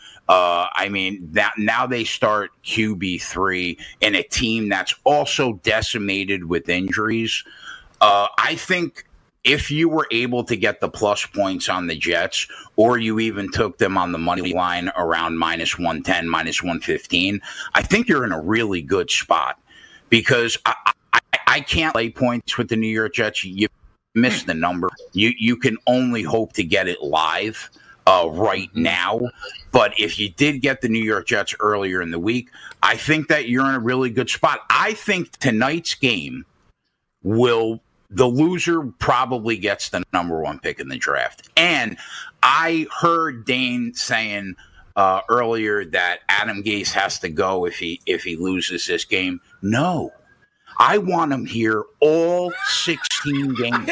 S11: Now they start QB3 in a team that's also decimated with injuries. I think if you were able to get the plus points on the Jets, or you even took them on the money line around -110, -115, I think you're in a really good spot because I can't lay points with the New York Jets. You missed the number. You can only hope to get it live. right now. But if you did get the New York Jets earlier in the week, I think that you're in a really good spot. I think tonight's game the loser probably gets the number 1 pick in the draft. And I heard Dane saying earlier that Adam Gase has to go if he loses this game. No. I want him here all 16 games.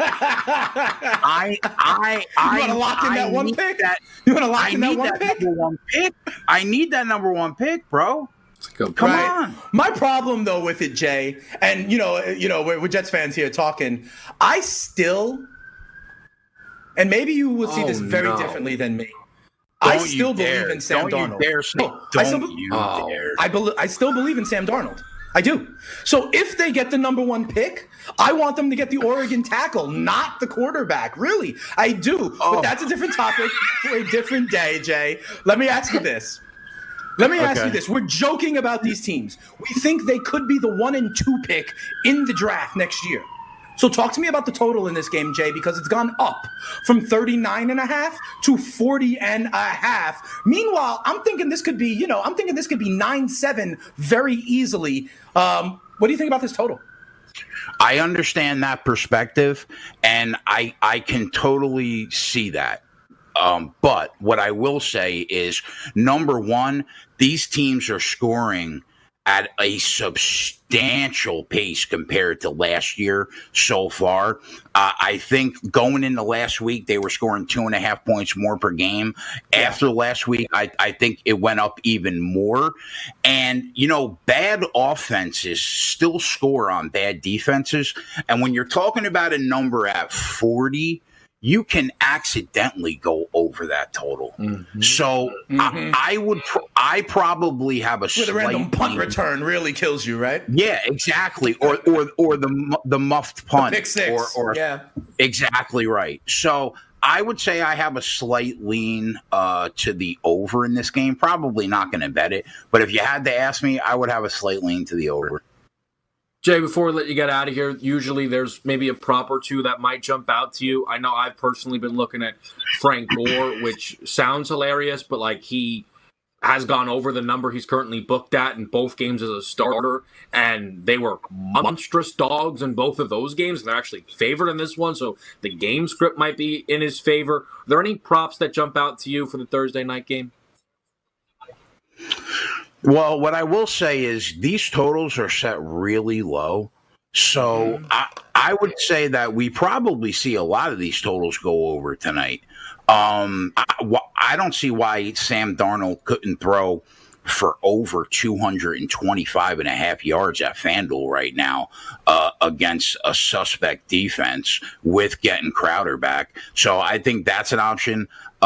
S11: I
S6: want to lock in that one pick? You want to lock in that one pick?
S11: Number 1 pick? I need that number 1 pick, bro.
S6: Come on. My problem though with it, Jay, and you know, we're Jets fans here talking. I still, and maybe you will see this very differently than me. I still believe in Sam Darnold. I still believe in Sam Darnold. I do. So if they get the number 1 pick, I want them to get the Oregon tackle, not the quarterback. Really, I do. But that's a different topic for a different day, Jay. Let me ask you this. We're joking about these teams. We think they could be the 1 and 2 pick in the draft next year. So talk to me about the total in this game, Jay, because it's gone up from 39.5 to 40.5. Meanwhile, I'm thinking this could be 9-7 very easily. What do you think about this total?
S11: I understand that perspective, and I can totally see that. But what I will say is, number 1, these teams are scoring at a substantial pace compared to last year so far. I think going into last week, they were scoring 2.5 points more per game. After last week, I think it went up even more. And, bad offenses still score on bad defenses. And when you're talking about a number at 40, you can accidentally go over that total. Mm-hmm. So I probably have a
S6: with a random punt return really kills you, right?
S11: Yeah, exactly. Or the muffed punt.
S6: The pick six.
S11: Or exactly right. So I would say I have a slight lean to the over in this game. Probably not going to bet it, but if you had to ask me, I would have a slight lean to the over.
S7: Jay, before we let you get out of here, usually there's maybe a prop or two that might jump out to you. I know I've personally been looking at Frank Gore, which sounds hilarious, but he has gone over the number he's currently booked at in both games as a starter, and they were monstrous dogs in both of those games. They're actually favored in this one, so the game script might be in his favor. Are there any props that jump out to you for the Thursday night game?
S11: Well, what I will say is these totals are set really low. So I would say that we probably see a lot of these totals go over tonight. I don't see why Sam Darnold couldn't throw for over 225.5 yards at FanDuel right now against a suspect defense with getting Crowder back. So I think that's an option.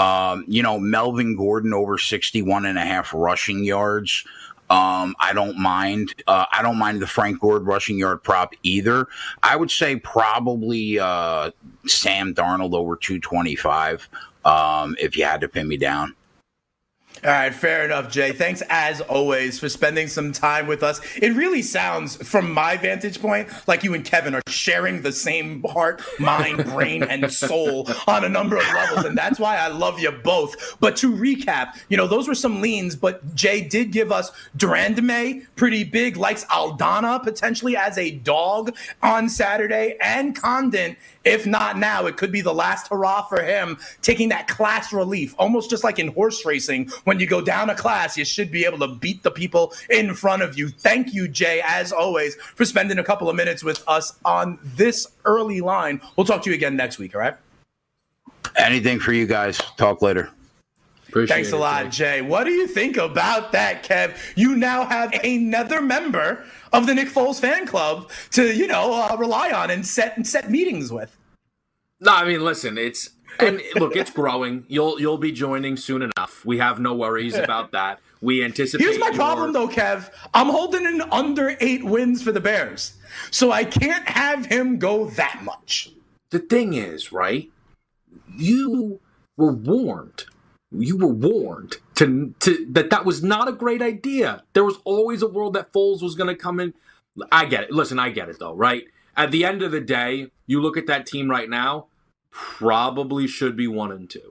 S11: Melvin Gordon over 61.5 rushing yards. I don't mind. I don't mind the Frank Gore rushing yard prop either. I would say probably Sam Darnold over 225 if you had to pin me down.
S6: All right, fair enough, Jay. Thanks, as always, for spending some time with us. It really sounds, from my vantage point, like you and Kevin are sharing the same heart, mind, brain, and soul on a number of levels, and that's why I love you both. But to recap, those were some leans, but Jay did give us Durandame, pretty big, likes Aldana potentially as a dog on Saturday, and Condon. If not now, it could be the last hurrah for him, taking that class relief, almost just like in horse racing. When you go down a class, you should be able to beat the people in front of you. Thank you, Jay, as always, for spending a couple of minutes with us on this early line. We'll talk to you again next week, all right?
S11: Anything for you guys. Talk later.
S6: Thanks a lot, Jay. What do you think about that, Kev? You now have another member of the Nick Foles fan club to, rely on and set meetings with.
S7: No, I mean, listen, it's growing. You'll be joining soon enough. We have no worries about that. We anticipate.
S6: Here's my problem, though, Kev. I'm holding an under 8 wins for the Bears, so I can't have him go that much.
S7: The thing is, right? You were warned. You were warned that was not a great idea. There was always a world that Foles was going to come in. I get it. Listen, I get it, though, right? At the end of the day, you look at that team right now, probably should be 1-2.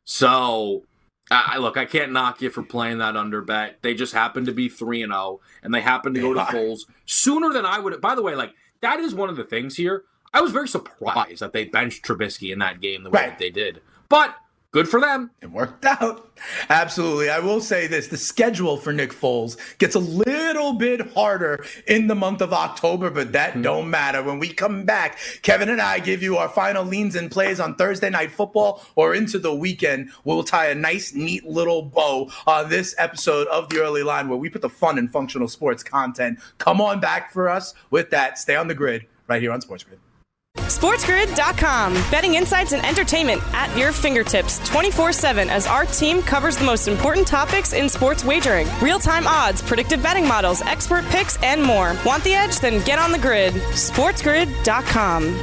S7: So, I can't knock you for playing that under bet. They just happen to be 3-0, and they happen to go to Foles sooner than I would. By the way, that is one of the things here. I was very surprised that they benched Trubisky in that game the way that they did. But good for them.
S6: It worked out. Absolutely. I will say this. The schedule for Nick Foles gets a little bit harder in the month of October, but that don't matter. When we come back, Kevin and I give you our final leans and plays on Thursday Night Football or into the weekend. We'll tie a nice, neat little bow on this episode of The Early Line where we put the fun and functional sports content. Come on back for us with that. Stay on the grid right here on Sports Grid.
S5: SportsGrid.com. Betting insights and entertainment at your fingertips 24/7 as our team covers the most important topics in sports wagering. Real-time odds, predictive betting models, expert picks, and more. Want the edge? Then get on the grid. SportsGrid.com.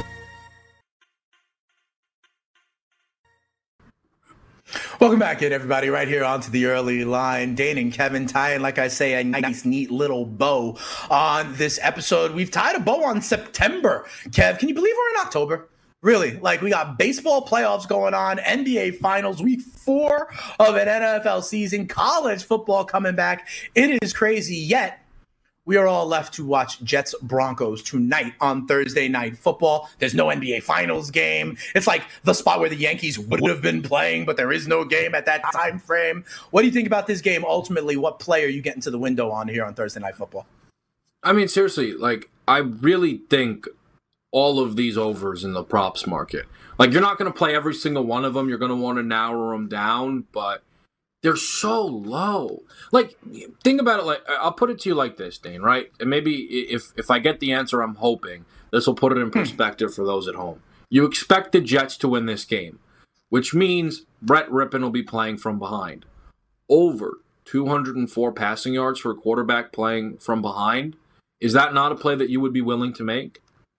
S6: Welcome back in, everybody, right here onto The Early Line. Dane and Kevin tying, like I say, a nice, neat little bow on this episode. We've tied a bow on September. Kev, can you believe we're in October? Really, we got baseball playoffs going on, NBA Finals, week 4 of an NFL season, college football coming back. It is crazy, yet we are all left to watch Jets Broncos tonight on Thursday Night Football. There's no NBA Finals game. It's like the spot where the Yankees would have been playing, but there is no game at that time frame. What do you think about this game? Ultimately, what play are you getting to the window on here on Thursday Night Football?
S7: I mean, seriously, I really think all of these overs in the props market. You're not going to play every single one of them. You're going to want to narrow them down, but they're so low. Think about it. I'll put it to you like this, Dane, right? And maybe if I get the answer I'm hoping, this will put it in perspective for those at home. You expect the Jets to win this game, which means Brett Rippon will be playing from behind. Over 204 passing yards for a quarterback playing from behind. Is that not a play that you would be willing to make?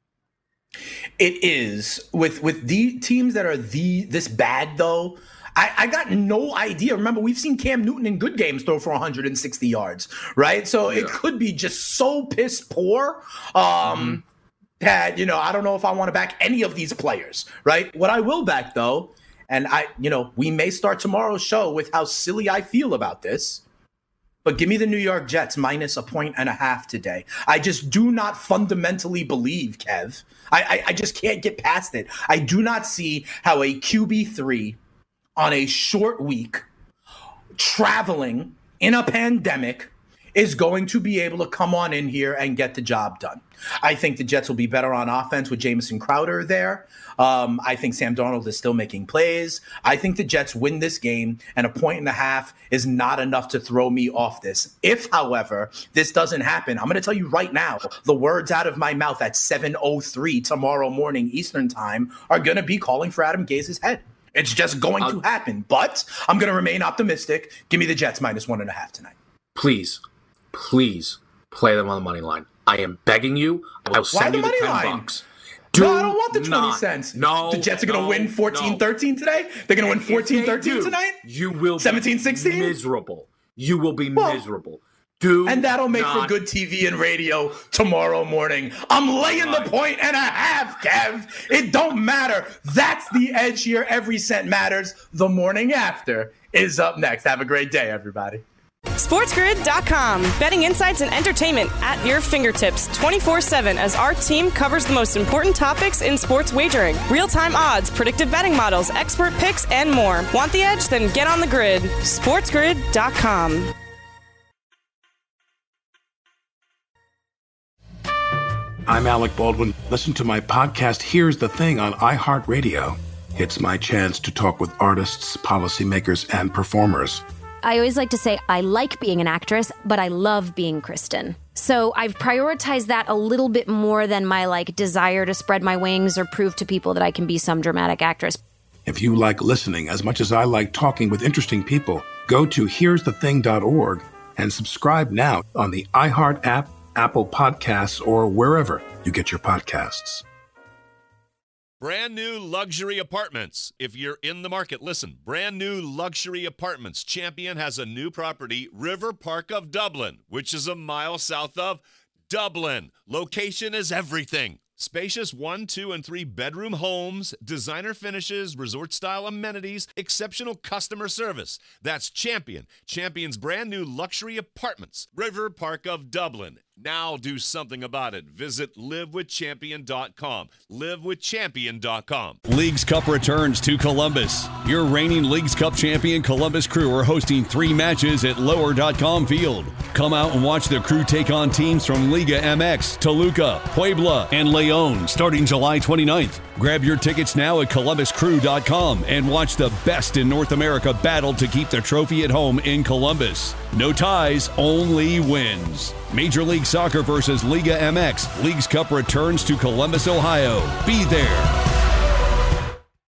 S6: It is. With the teams that are this bad, though, I got no idea. Remember, we've seen Cam Newton in good games throw for 160 yards, right? So it could be just so piss poor that, I don't know if I want to back any of these players, right? What I will back, though, and we may start tomorrow's show with how silly I feel about this, but give me the New York Jets minus 1.5 today. I just do not fundamentally believe, Kev. I just can't get past it. I do not see how a QB3 on a short week, traveling in a pandemic, is going to be able to come on in here and get the job done. I think the Jets will be better on offense with Jamison Crowder there. I think Sam Darnold is still making plays. I think the Jets win this game, and 1.5 is not enough to throw me off this. If, however, this doesn't happen, I'm going to tell you right now, the words out of my mouth at 7:03 tomorrow morning Eastern time are going to be calling for Adam Gaze's head. It's just going to happen, but I'm going to remain optimistic. Give me the Jets minus 1.5 tonight.
S7: Please play them on the money line. I am begging you. I will send you the $10.
S6: No, I don't want the 20 cents.
S7: No.
S6: The Jets are going to win 14-13 today? They're going to win 14-13 tonight?
S7: You will
S6: 17-16?
S7: be miserable. You will be miserable.
S6: And that'll make for good TV and radio tomorrow morning. I'm laying the 1.5, Kev. It don't matter. That's the edge here. Every cent matters. The morning after is up next. Have a great day, everybody.
S5: SportsGrid.com. Betting insights and entertainment at your fingertips 24/7 as our team covers the most important topics in sports wagering. Real-time odds, predictive betting models, expert picks, and more. Want the edge? Then get on the grid. SportsGrid.com.
S12: I'm Alec Baldwin. Listen to my podcast, Here's the Thing, on iHeartRadio. It's my chance to talk with artists, policymakers, and performers.
S13: I always like to say I like being an actress, but I love being Kristen. So I've prioritized that a little bit more than my desire to spread my wings or prove to people that I can be some dramatic actress.
S12: If you like listening as much as I like talking with interesting people, go to here'sthething.org and subscribe now on the iHeart app, Apple Podcasts, or wherever you get your podcasts.
S1: Brand new luxury apartments. If you're in the market, listen. Brand new luxury apartments. Champion has a new property, River Park of Dublin, which is a mile south of Dublin. Location is everything. Spacious 1, 2, and 3 bedroom homes, designer finishes, resort-style amenities, exceptional customer service. That's Champion. Champion's brand new luxury apartments. River Park of Dublin. Now do something about it. Visit livewithchampion.com. Livewithchampion.com.
S2: Leagues Cup returns to Columbus. Your reigning Leagues Cup champion Columbus Crew are hosting 3 matches at lower.com field. Come out and watch the Crew take on teams from Liga MX, Toluca, Puebla, and León starting July 29th. Grab your tickets now at columbuscrew.com and watch the best in North America battle to keep the trophy at home in Columbus. No ties, only wins. Major League Soccer versus Liga MX. Leagues Cup returns to Columbus, Ohio. Be there.